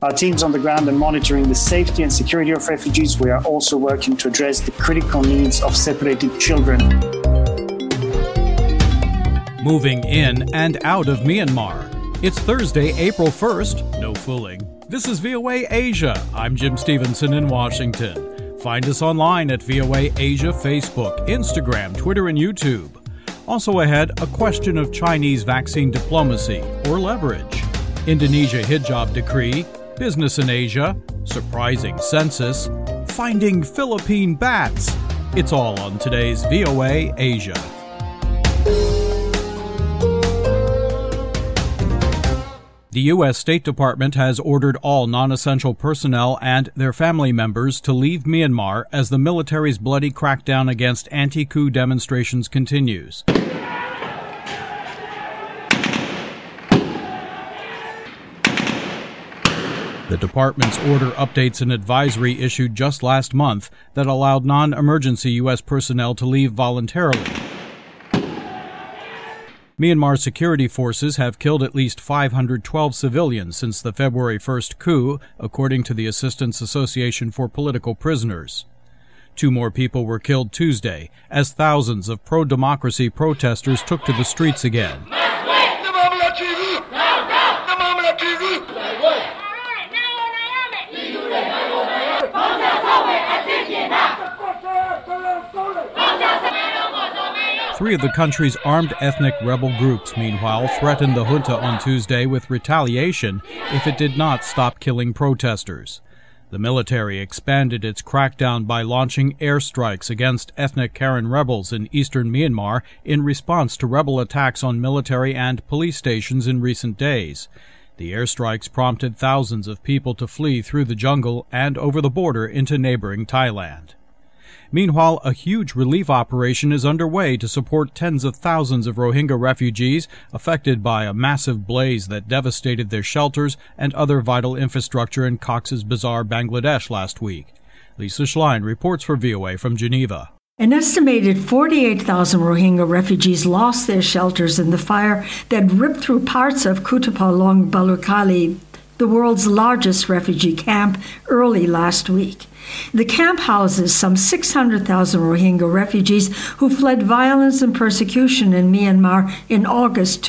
Our teams on the ground are monitoring the safety and security of refugees. We are also working to address the critical needs of separated children. Moving in and out of Myanmar. It's Thursday, April 1st. No fooling. This is VOA Asia. I'm Jim Stevenson in Washington. Find us online at VOA Asia, Facebook, Instagram, Twitter, and YouTube. Also ahead, a question of Chinese vaccine diplomacy or leverage. Indonesia hijab decree, business in Asia, surprising census, finding Philippine bats. It's all on today's VOA Asia. The U.S. State Department has ordered all non-essential personnel and their family members to leave Myanmar as the military's bloody crackdown against anti-coup demonstrations continues. The department's order updates an advisory issued just last month that allowed non-emergency U.S. personnel to leave voluntarily. Myanmar security forces have killed at least 512 civilians since the February 1st coup, according to the Assistance Association for Political Prisoners. 2 more people were killed Tuesday as thousands of pro-democracy protesters took to the streets again. 3 of the country's armed ethnic rebel groups, meanwhile, threatened the junta on Tuesday with retaliation if it did not stop killing protesters. The military expanded its crackdown by launching airstrikes against ethnic Karen rebels in eastern Myanmar in response to rebel attacks on military and police stations in recent days. The airstrikes prompted thousands of people to flee through the jungle and over the border into neighboring Thailand. Meanwhile, a huge relief operation is underway to support tens of thousands of Rohingya refugees affected by a massive blaze that devastated their shelters and other vital infrastructure in Cox's Bazar, Bangladesh last week. Lisa Schlein reports for VOA from Geneva. An estimated 48,000 Rohingya refugees lost their shelters in the fire that ripped through parts of Kutupalong Balukali, the world's largest refugee camp, early last week. The camp houses some 600,000 Rohingya refugees who fled violence and persecution in Myanmar in August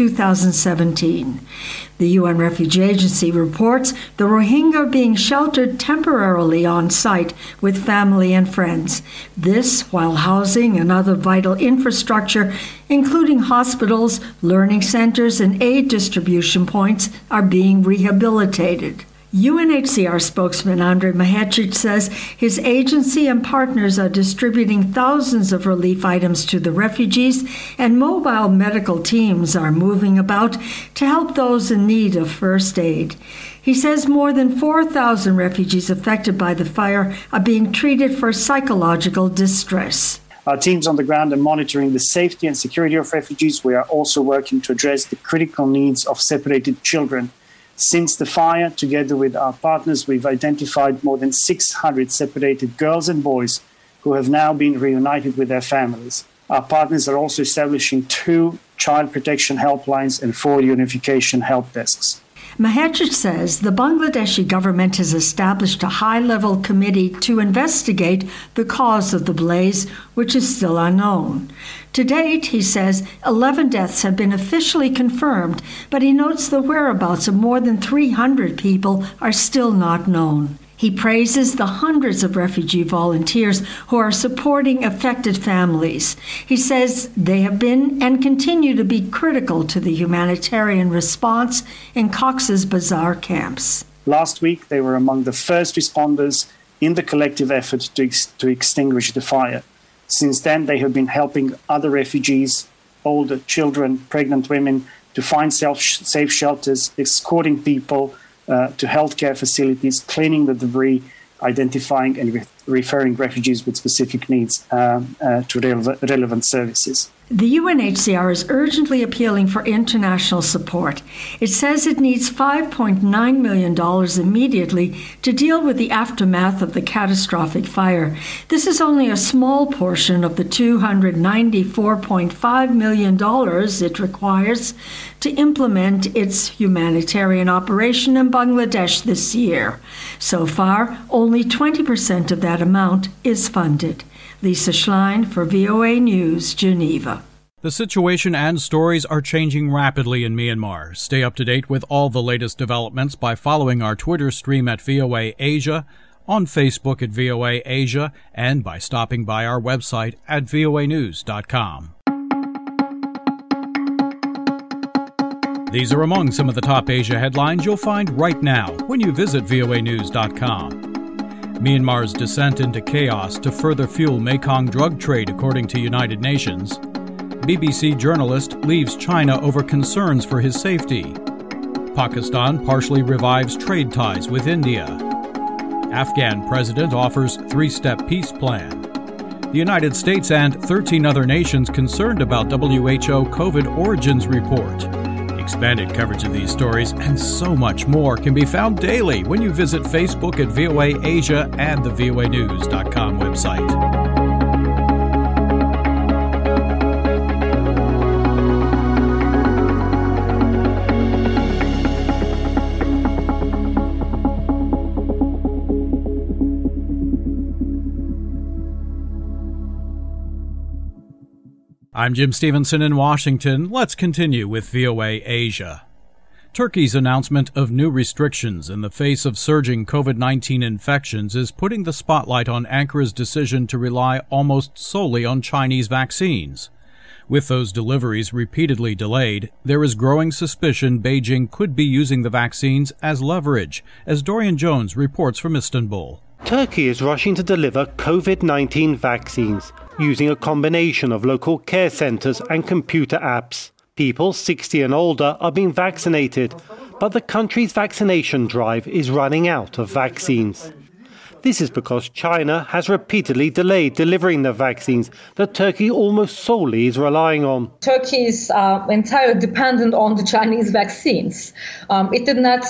2017. The UN Refugee Agency reports the Rohingya are being sheltered temporarily on site with family and friends. This while housing and other vital infrastructure, including hospitals, learning centers, and aid distribution points, are being rehabilitated. UNHCR spokesman Andrei Mahecic says his agency and partners are distributing thousands of relief items to the refugees, and mobile medical teams are moving about to help those in need of first aid. He says more than 4,000 refugees affected by the fire are being treated for psychological distress. Our teams on the ground are monitoring the safety and security of refugees. We are also working to address the critical needs of separated children. Since the fire, together with our partners, we've identified more than 600 separated girls and boys who have now been reunited with their families. Our partners are also establishing 2 child protection helplines and 4 unification help desks. Mahecic says the Bangladeshi government has established a high-level committee to investigate the cause of the blaze, which is still unknown. To date, he says, 11 deaths have been officially confirmed, but he notes the whereabouts of more than 300 people are still not known. He praises the hundreds of refugee volunteers who are supporting affected families. He says they have been and continue to be critical to the humanitarian response in Cox's Bazar camps. Last week, they were among the first responders in the collective effort to extinguish the fire. Since then, they have been helping other refugees, older children, pregnant women, to find safe shelters, escorting people to healthcare facilities, cleaning the debris, identifying and referring refugees with specific needs to relevant services. The UNHCR is urgently appealing for international support. It says it needs $5.9 million immediately to deal with the aftermath of the catastrophic fire. This is only a small portion of the $294.5 million it requires to implement its humanitarian operation in Bangladesh this year. So far, only 20% of that amount is funded. Lisa Schlein for VOA News, Geneva. The situation and stories are changing rapidly in Myanmar. Stay up to date with all the latest developments by following our Twitter stream at VOA Asia, on Facebook at VOA Asia, and by stopping by our website at voanews.com. These are among some of the top Asia headlines you'll find right now when you visit voanews.com. Myanmar's descent into chaos to further fuel Mekong drug trade, according to United Nations. BBC journalist leaves China over concerns for his safety. Pakistan partially revives trade ties with India. Afghan president offers three-step peace plan. The United States and 13 other nations concerned about WHO COVID origins report. Expanded coverage of these stories and so much more can be found daily when you visit Facebook at VOA Asia and the voanews.com website. I'm Jim Stevenson in Washington. Let's continue with VOA Asia. Turkey's announcement of new restrictions in the face of surging COVID-19 infections is putting the spotlight on Ankara's decision to rely almost solely on Chinese vaccines. With those deliveries repeatedly delayed, there is growing suspicion Beijing could be using the vaccines as leverage, as Dorian Jones reports from Istanbul. Turkey is rushing to deliver COVID-19 vaccines, using a combination of local care centres and computer apps. People 60 and older are being vaccinated, but the country's vaccination drive is running out of vaccines. This is because China has repeatedly delayed delivering the vaccines that Turkey almost solely is relying on. Turkey is entirely dependent on the Chinese vaccines. It did not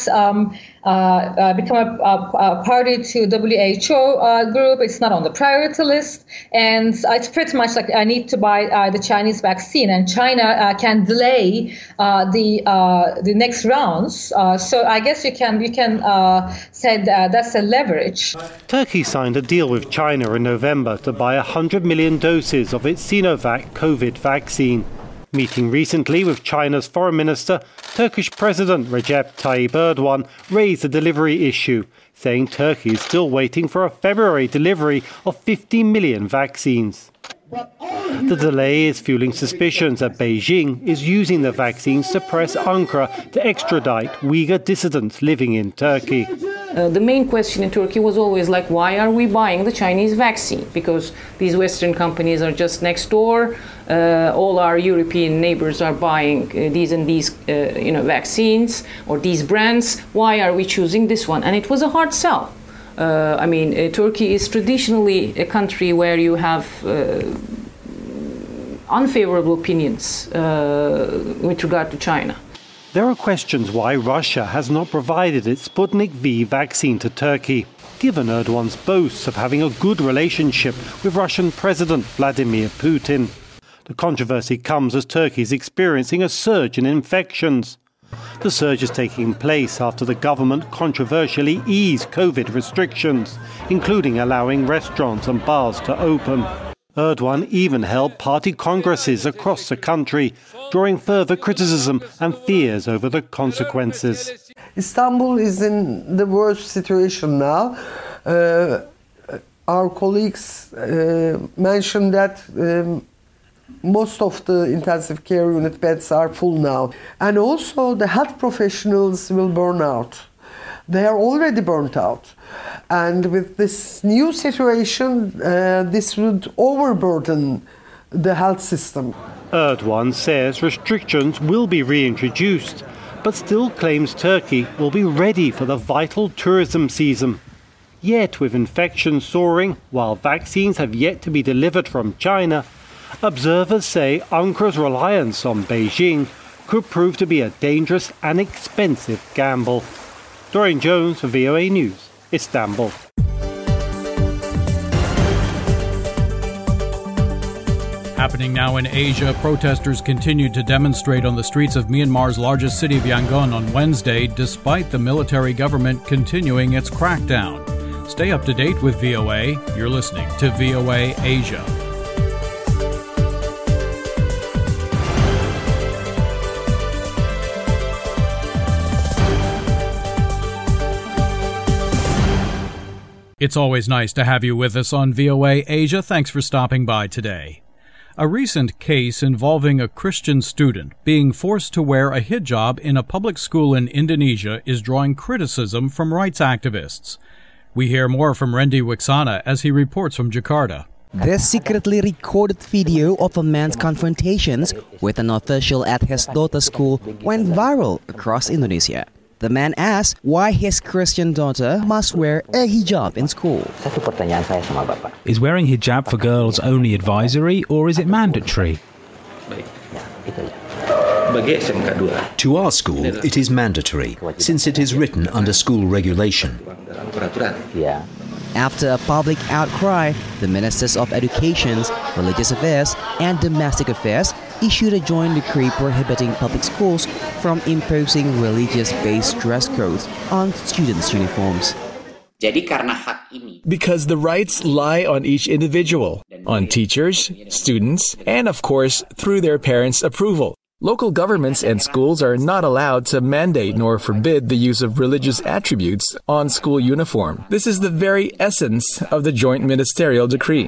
become a party to WHO group. It's not on the priority list. And it's pretty much like I need to buy the Chinese vaccine. And China can delay the next rounds. So I guess you can say that's a leverage. Turkey signed a deal with China in November to buy 100 million doses of its Sinovac COVID vaccine. Meeting recently with China's foreign minister, Turkish President Recep Tayyip Erdogan raised the delivery issue, saying Turkey is still waiting for a February delivery of 50 million vaccines. The delay is fueling suspicions that Beijing is using the vaccines to press Ankara to extradite Uyghur dissidents living in Turkey. The main question in Turkey was always like, why are we buying the Chinese vaccine? Because these Western companies are just next door. All our European neighbors are buying these and these vaccines or these brands. Why are we choosing this one? And it was a hard sell. Turkey is traditionally a country where you have unfavorable opinions with regard to China. There are questions why Russia has not provided its Sputnik V vaccine to Turkey, given Erdogan's boasts of having a good relationship with Russian President Vladimir Putin. The controversy comes as Turkey is experiencing a surge in infections. The surge is taking place after the government controversially eased COVID restrictions, including allowing restaurants and bars to open. Erdogan even held party congresses across the country, drawing further criticism and fears over the consequences. Istanbul is in the worst situation now. Our colleagues mentioned that most of the intensive care unit beds are full now. And also the health professionals will burn out. They are already burnt out. And with this new situation, this would overburden the health system. Erdogan says restrictions will be reintroduced, but still claims Turkey will be ready for the vital tourism season. Yet, with infections soaring, while vaccines have yet to be delivered from China, observers say Ankar's reliance on Beijing could prove to be a dangerous and expensive gamble. Dorian Jones for VOA News, Istanbul. Happening now in Asia, protesters continued to demonstrate on the streets of Myanmar's largest city of Yangon on Wednesday, despite the military government continuing its crackdown. Stay up to date with VOA. You're listening to VOA Asia. It's always nice to have you with us on VOA Asia. Thanks for stopping by today. A recent case involving a Christian student being forced to wear a hijab in a public school in Indonesia is drawing criticism from rights activists. We hear more from Randy Wiksana as he reports from Jakarta. This secretly recorded video of a man's confrontations with an official at his daughter's school went viral across Indonesia. The man asked why his Christian daughter must wear a hijab in school. Is wearing hijab for girls only advisory or is it mandatory? To our school, it is mandatory, since it is written under school regulation. After a public outcry, the Ministers of Education, Religious Affairs, and Domestic Affairs issued a joint decree prohibiting public schools from imposing religious-based dress codes on students' uniforms. Because the rights lie on each individual, on teachers, students, and of course, through their parents' approval. Local governments and schools are not allowed to mandate nor forbid the use of religious attributes on school uniform. This is the very essence of the joint ministerial decree.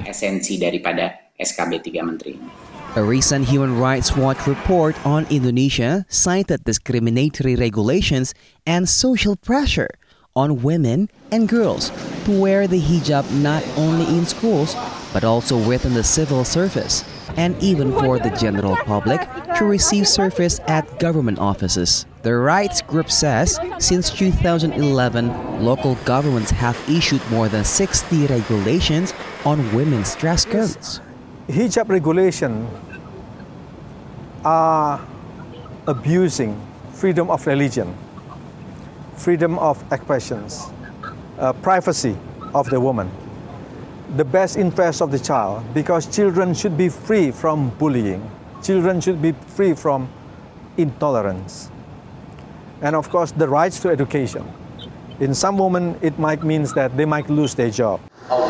A recent Human Rights Watch report on Indonesia cited discriminatory regulations and social pressure on women and girls to wear the hijab not only in schools but also within the civil service, and even for the general public to receive service at government offices. The rights group says since 2011, local governments have issued more than 60 regulations on women's dress codes. Hijab regulations are abusing freedom of religion, freedom of expressions, privacy of the woman, the best interest of the child, because children should be free from bullying. Children should be free from intolerance. And of course, the rights to education. In some women, it might mean that they might lose their job.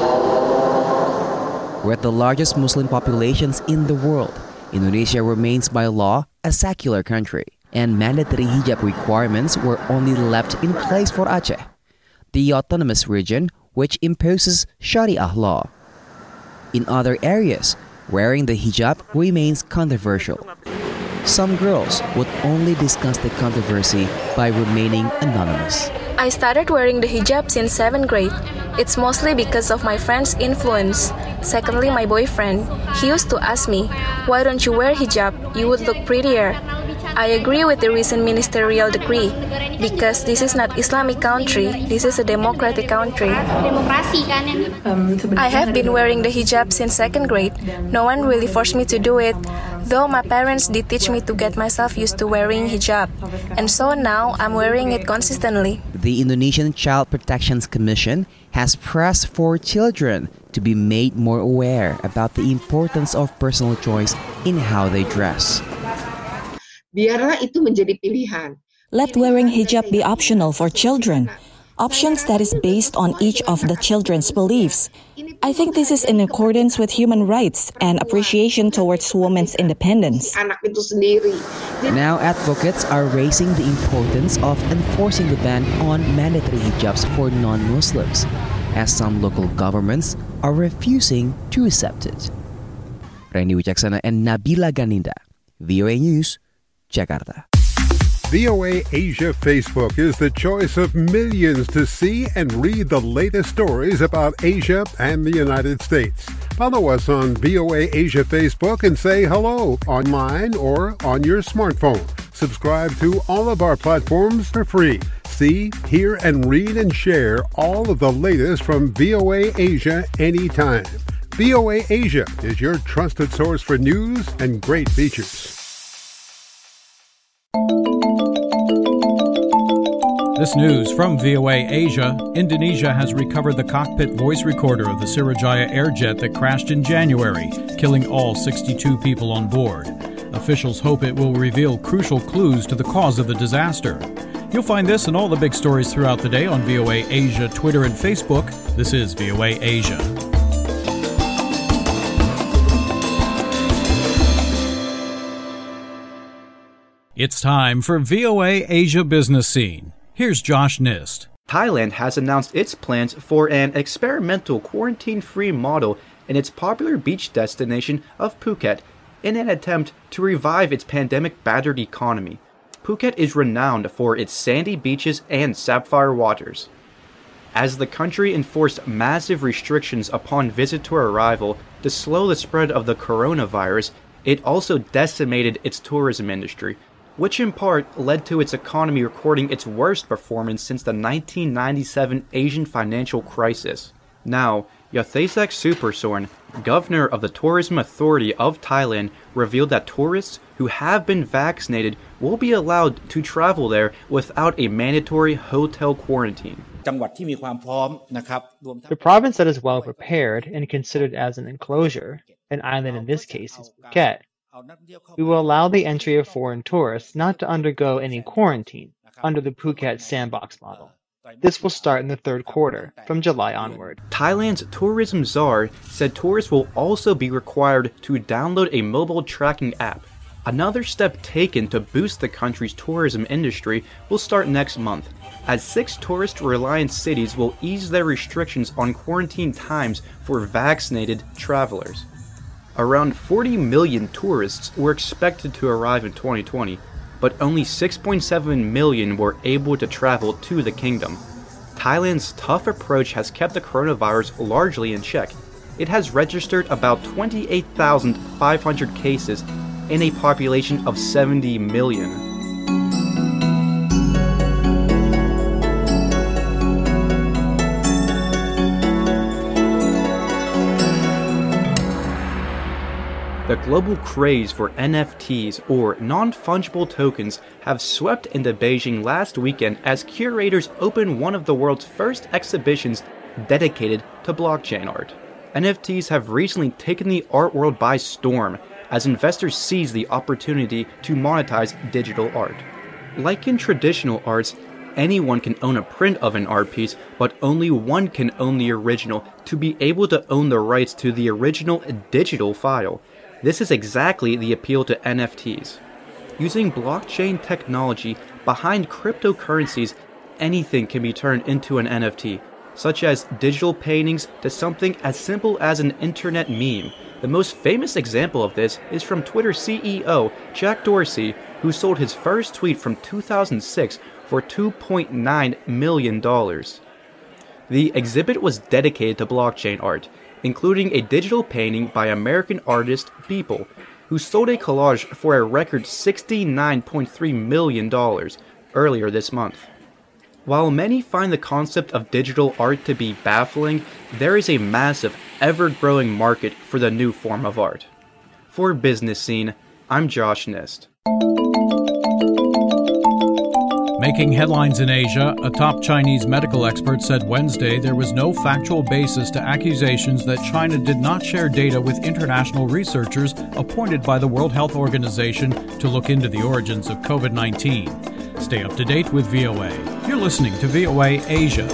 With the largest Muslim populations in the world, Indonesia remains by law a secular country, and mandatory hijab requirements were only left in place for Aceh, the autonomous region which imposes Sharia law. In other areas, wearing the hijab remains controversial. Some girls would only discuss the controversy by remaining anonymous. I started wearing the hijab since 7th grade. It's mostly because of my friends' influence. Secondly, my boyfriend. He used to ask me, "Why don't you wear hijab? You would look prettier." I agree with the recent ministerial decree because this is not Islamic country, this is a democratic country. I have been wearing the hijab since 2nd grade. No one really forced me to do it, though my parents did teach me to get myself used to wearing hijab. And so now I'm wearing it consistently. The Indonesian Child Protection Commission has pressed for children to be made more aware about the importance of personal choice in how they dress. Biarlah itu menjadi pilihan. Let wearing hijab be optional for children. Options that is based on each of the children's beliefs. I think this is in accordance with human rights and appreciation towards women's independence. Now advocates are raising the importance of enforcing the ban on mandatory hijabs for non-Muslims, as some local governments are refusing to accept it. Randy Wicaksana and Nabila Ganinda, VOA News, Jakarta. VOA Asia Facebook is the choice of millions to see and read the latest stories about Asia and the United States. Follow us on VOA Asia Facebook and say hello online or on your smartphone. Subscribe to all of our platforms for free. See, hear, and read and share all of the latest from VOA Asia anytime. VOA Asia is your trusted source for news and great features. This news from VOA Asia. Indonesia has recovered the cockpit voice recorder of the Sriwijaya Airjet that crashed in January, killing all 62 people on board. Officials hope it will reveal crucial clues to the cause of the disaster. You'll find this and all the big stories throughout the day on VOA Asia, Twitter, and Facebook. This is VOA Asia. It's time for VOA Asia Business Scene. Here's Josh Nist. Thailand has announced its plans for an experimental quarantine-free model in its popular beach destination of Phuket in an attempt to revive its pandemic-battered economy. Phuket is renowned for its sandy beaches and sapphire waters. As the country enforced massive restrictions upon visitor arrival to slow the spread of the coronavirus, it also decimated its tourism industry, which in part led to its economy recording its worst performance since the 1997 Asian financial crisis. Now, Yathesak Suparsorn, governor of the Tourism Authority of Thailand, revealed that tourists who have been vaccinated will be allowed to travel there without a mandatory hotel quarantine. The province that is well prepared and considered as an enclosure, an island in this case is Phuket. We will allow the entry of foreign tourists not to undergo any quarantine under the Phuket Sandbox model. This will start in the third quarter, from July onward. Thailand's tourism czar said tourists will also be required to download a mobile tracking app. Another step taken to boost the country's tourism industry will start next month, as 6 tourist-reliant cities will ease their restrictions on quarantine times for vaccinated travelers. Around 40 million tourists were expected to arrive in 2020, but only 6.7 million were able to travel to the kingdom. Thailand's tough approach has kept the coronavirus largely in check. It has registered about 28,500 cases in a population of 70 million. The global craze for NFTs, or non-fungible tokens, have swept into Beijing last weekend as curators opened one of the world's first exhibitions dedicated to blockchain art. NFTs have recently taken the art world by storm as investors seize the opportunity to monetize digital art. Like in traditional arts, anyone can own a print of an art piece, but only one can own the original to be able to own the rights to the original digital file. This is exactly the appeal to NFTs. Using blockchain technology behind cryptocurrencies, anything can be turned into an NFT, such as digital paintings to something as simple as an internet meme. The most famous example of this is from Twitter CEO Jack Dorsey, who sold his first tweet from 2006 for $2.9 million. The exhibit was dedicated to blockchain art, including a digital painting by American artist Beeple, who sold a collage for a record $69.3 million earlier this month. While many find the concept of digital art to be baffling, there is a massive, ever-growing market for the new form of art. For Business Scene, I'm Josh Nist. Making headlines in Asia, a top Chinese medical expert said Wednesday there was no factual basis to accusations that China did not share data with international researchers appointed by the World Health Organization to look into the origins of COVID-19. Stay up to date with VOA. You're listening to VOA Asia.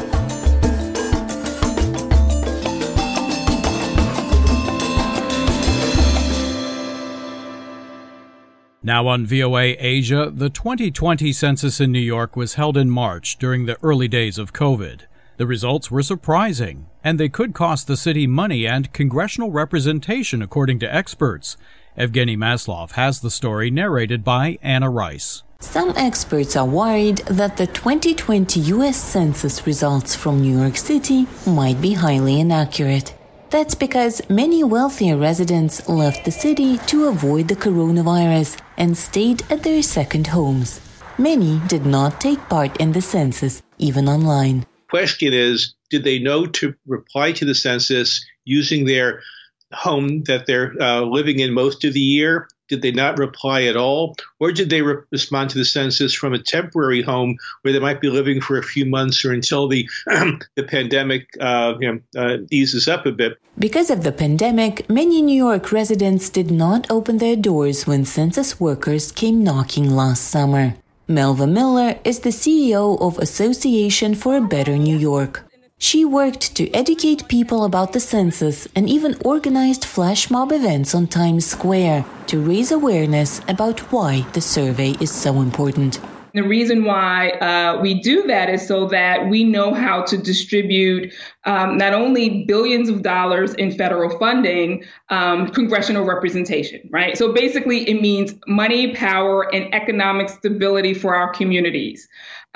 Now on VOA Asia, the 2020 census in New York was held in March during the early days of COVID. The results were surprising, and they could cost the city money and congressional representation, according to experts. Evgeny Maslov has the story narrated by Anna Rice. Some experts are worried that the 2020 U.S. Census results from New York City might be highly inaccurate. That's because many wealthier residents left the city to avoid the coronavirus and stayed at their second homes. Many did not take part in the census, even online. Question is, did they know to reply to the census using their home that they're living in most of the year? Did they not reply at all? Or did they respond to the census from a temporary home where they might be living for a few months or until the pandemic eases up a bit? Because of the pandemic, many New York residents did not open their doors when census workers came knocking last summer. Melva Miller is the CEO of Association for a Better New York. She worked to educate people about the census and even organized flash mob events on Times Square to raise awareness about why the survey is so important. The reason why we do that is so that we know how to distribute not only billions of dollars in federal funding, congressional representation, right? So basically it means money, power, and economic stability for our communities.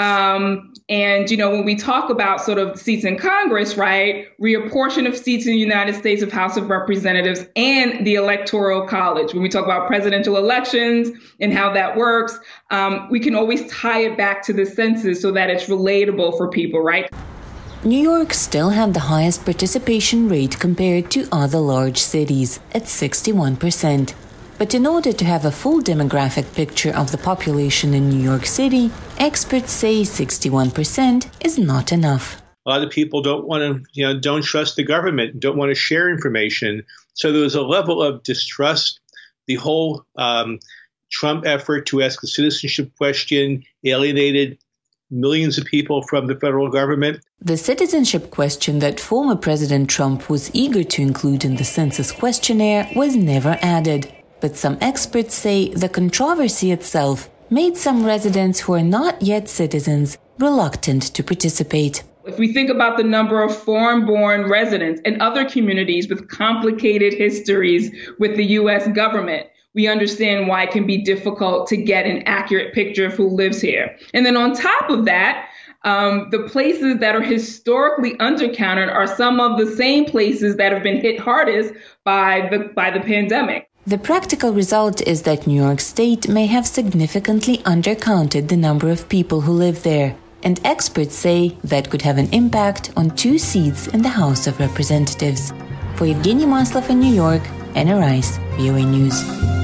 And, when we talk about sort of seats in Congress, right, reapportion of seats in the United States of House of Representatives and the Electoral College, when we talk about presidential elections and how that works, we can always tie it back to the census so that it's relatable for people, right? New York still had the highest participation rate compared to other large cities at 61%. But in order to have a full demographic picture of the population in New York City, experts say 61% is not enough. A lot of people don't trust the government, don't want to share information. So there was a level of distrust. The whole Trump effort to ask the citizenship question alienated millions of people from the federal government. The citizenship question that former President Trump was eager to include in the census questionnaire was never added. But some experts say the controversy itself made some residents who are not yet citizens reluctant to participate. If we think about the number of foreign-born residents and other communities with complicated histories with the U.S. government, we understand why it can be difficult to get an accurate picture of who lives here. And then on top of that, the places that are historically undercounted are some of the same places that have been hit hardest by the pandemic. The practical result is that New York State may have significantly undercounted the number of people who live there, and experts say that could have an impact on 2 seats in the House of Representatives. For Evgeny Maslov in New York, Anna Rice, VOA News.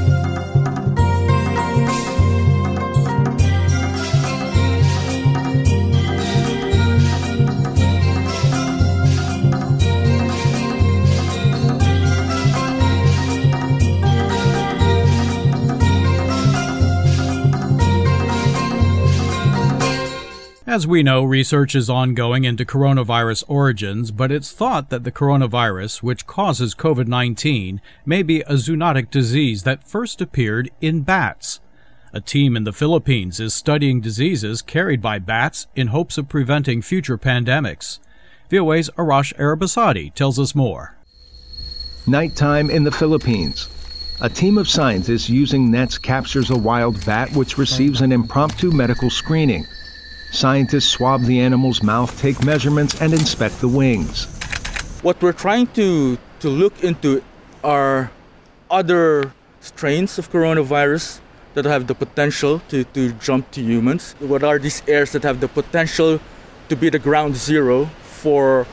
As we know, research is ongoing into coronavirus origins, but it's thought that the coronavirus, which causes COVID-19, may be a zoonotic disease that first appeared in bats. A team in the Philippines is studying diseases carried by bats in hopes of preventing future pandemics. VOA's Arash Arabasadi tells us more. Nighttime in the Philippines. A team of scientists using nets captures a wild bat which receives an impromptu medical screening. Scientists swab the animal's mouth, take measurements, and inspect the wings. What we're trying to look into are other strains of coronavirus that have the potential to jump to humans. What are these areas that have the potential to be the ground zero for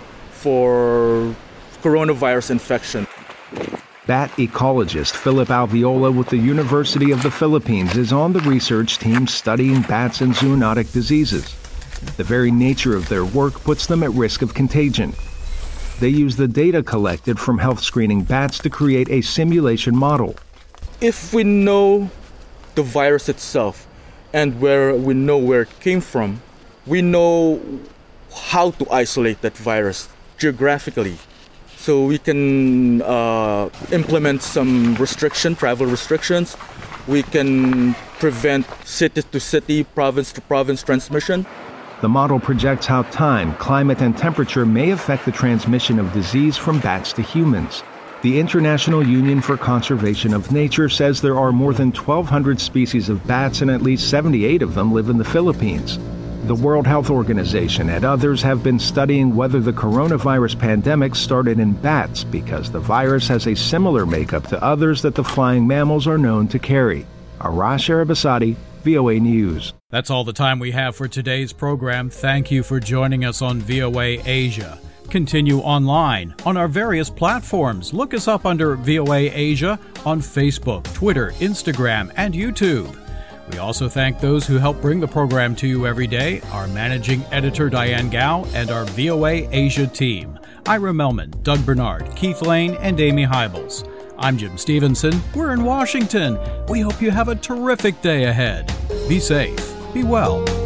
coronavirus infection? Bat ecologist Philip Alviola with the University of the Philippines is on the research team studying bats and zoonotic diseases. The very nature of their work puts them at risk of contagion. They use the data collected from health screening bats to create a simulation model. If we know the virus itself and we know where it came from, we know how to isolate that virus geographically. So we can implement some travel restrictions. We can prevent city-to-city, province-to-province transmission. The model projects how time, climate, and temperature may affect the transmission of disease from bats to humans. The International Union for Conservation of Nature says there are more than 1,200 species of bats and at least 78 of them live in the Philippines. The World Health Organization and others have been studying whether the coronavirus pandemic started in bats because the virus has a similar makeup to others that the flying mammals are known to carry. Arash Arabasadi, VOA News. That's all the time we have for today's program. Thank you for joining us on VOA Asia. Continue online on our various platforms. Look us up under VOA Asia on Facebook, Twitter, Instagram, and YouTube. We also thank those who help bring the program to you every day, our managing editor Diane Gao and our VOA Asia team, Ira Melman, Doug Bernard, Keith Lane, and Amy Hybels. I'm Jim Stevenson. We're in Washington. We hope you have a terrific day ahead. Be safe. Be well.